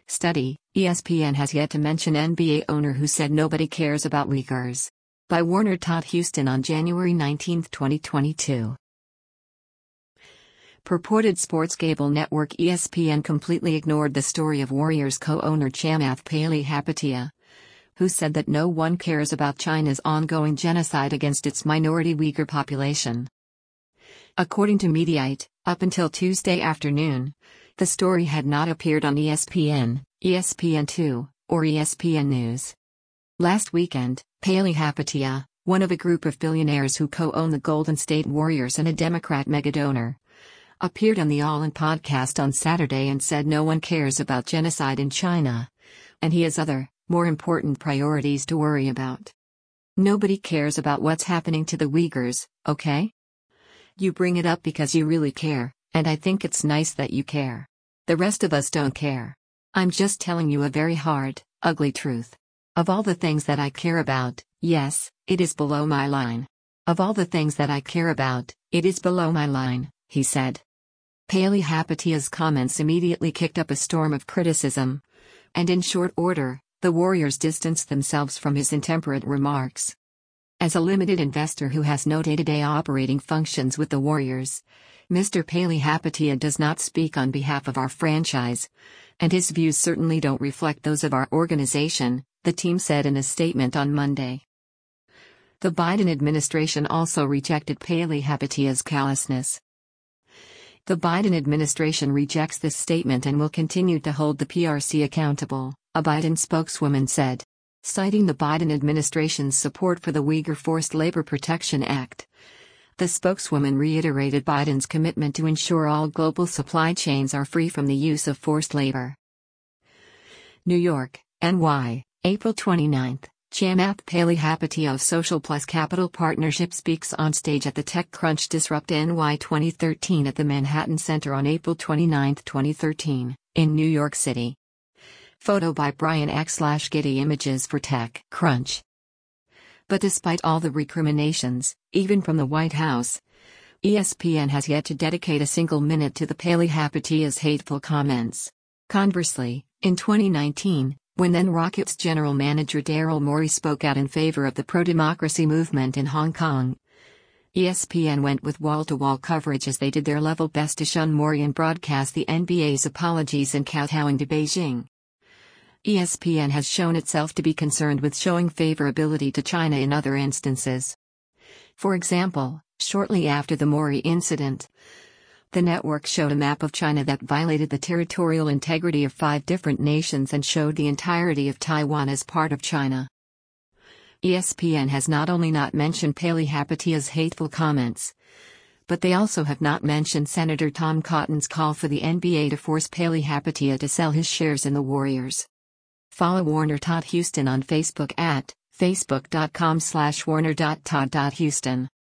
Study: ESPN has yet to mention NBA owner who said nobody cares about Uyghurs. By Warner Todd Houston on January 19, 2022. Purported sports cable network ESPN completely ignored the story of Warriors co-owner Chamath Palihapitiya, who said that no one cares about China's ongoing genocide against its minority Uyghur population. According to Mediaite, up until Tuesday afternoon, the story had not appeared on ESPN, ESPN2, or ESPN News. Last weekend, Palihapitiya, one of a group of billionaires who co-own the Golden State Warriors and a Democrat megadonor, appeared on the All In podcast on Saturday and said no one cares about genocide in China, and he has other, more important priorities to worry about. Nobody cares about what's happening to the Uyghurs, okay? You bring it up because you really care, and I think it's nice that you care. The rest of us don't care. I'm just telling you a very hard, ugly truth. Of all the things that I care about, yes, it is below my line. Of all the things that I care about, it is below my line, he said. Palihapitiya's comments immediately kicked up a storm of criticism, and in short order, the Warriors distanced themselves from his intemperate remarks. As a limited investor who has no day-to-day operating functions with the Warriors, Mr. Palihapitiya does not speak on behalf of our franchise, and his views certainly don't reflect those of our organization, the team said in a statement on Monday. The Biden administration also rejected Palihapitiya's callousness. The Biden administration rejects this statement and will continue to hold the PRC accountable, a Biden spokeswoman said. Citing the Biden administration's support for the Uyghur Forced Labor Protection Act, the spokeswoman reiterated Biden's commitment to ensure all global supply chains are free from the use of forced labor. New York, NY, April 29. Chamath Palihapitiya of Social Plus Capital Partnership speaks on stage at the TechCrunch Disrupt NY 2013 at the Manhattan Center on April 29, 2013, in New York City. Photo by Brian X/Getty Images for TechCrunch. But despite all the recriminations, even from the White House, ESPN has yet to dedicate a single minute to the Palihapitiya's hateful comments. Conversely, in 2019, when then Rockets general manager Daryl Morey spoke out in favor of the pro-democracy movement in Hong Kong, ESPN went with wall-to-wall coverage as they did their level best to shun Morey and broadcast the NBA's apologies and kowtowing to Beijing. ESPN has shown itself to be concerned with showing favorability to China in other instances. For example, shortly after the Morey incident, the network showed a map of China that violated the territorial integrity of 5 different nations and showed the entirety of Taiwan as part of China. ESPN has not only not mentioned Palihapitiya's hateful comments, but they also have not mentioned Senator Tom Cotton's call for the NBA to force Palihapitiya to sell his shares in the Warriors. Follow Warner Todd Houston on Facebook at facebook.com/warner.todd.houston.